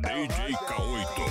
DJ K8.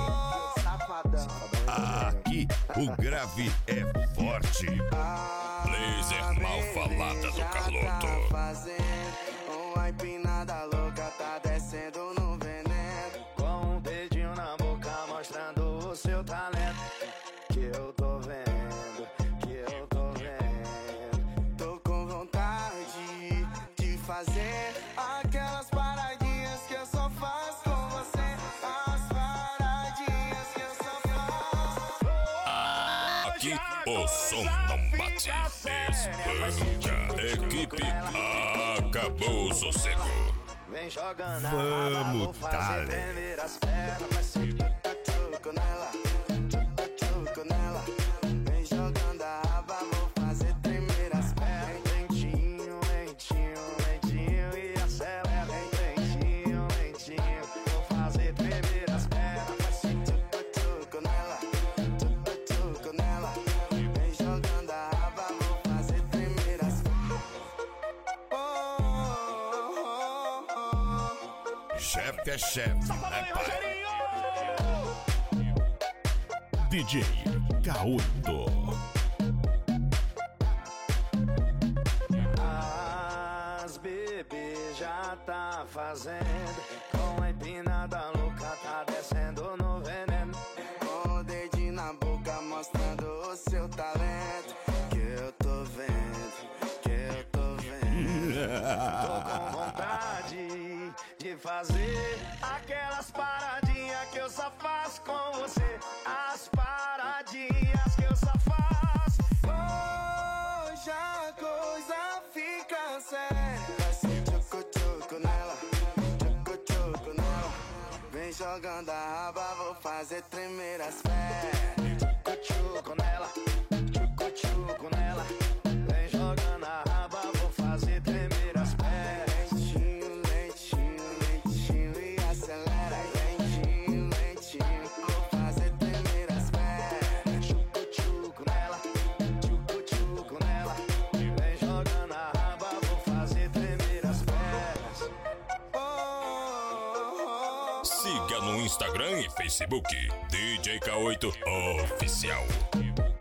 Aqui o grave é forte. Laser mal falada do Carloto. Tá fazendo uma empinada louca, tá descendo no veneno. Com um dedinho na boca mostrando o seu talento. Que eu tô vendo, que eu tô vendo. Tô com vontade de fazer aquelas paradinhas que eu só faço com você. As paradinhas que eu só faço. Aqui o som não bate, espanca. Equipe acabou o sossego. Vem jogando Vamos, fazer tremer as pernas. Vai ser tuco nela, tuco nela. Vem jogando a raba, vou fazer tremer as pernas. Lentinho, lentinho, lentinho e acelera. Lentinho, lentinho, vou fazer tremer as pernas. Vai ser tuco nela, tuco nela. Vem jogando a raba, vou fazer tremer as pernas. Chefe é chefe, né, pai? DJ K8. As bebês já tá fazendo. Com a empinada louca tá descendo no veneno. Com o dedinho na boca mostrando o seu talento. Que eu tô vendo, que eu tô vendo. Tô com vontade de fazer aquelas paradinhas que eu só faço com você. As paradinhas que eu só faço. Hoje a coisa fica séria. Vai ser tchucu-tchucu nela, tchucu-tchucu nela. Vem jogando a raba, vou fazer tremer as pernas. Tchucu-tchucu nela, tchucu-tchucu nela. Vem jogando a raba, vou fazer tremer as pernas. Lentinho, lentinho, lentinho e acelera. Lentinho, lentinho, vou fazer tremer as pernas. Tchucu-tchucu nela, tchucu-tchucu nela. Vem jogando a raba, vou fazer tremer as pernas. Siga no Instagram e Facebook DJ K8 Oficial.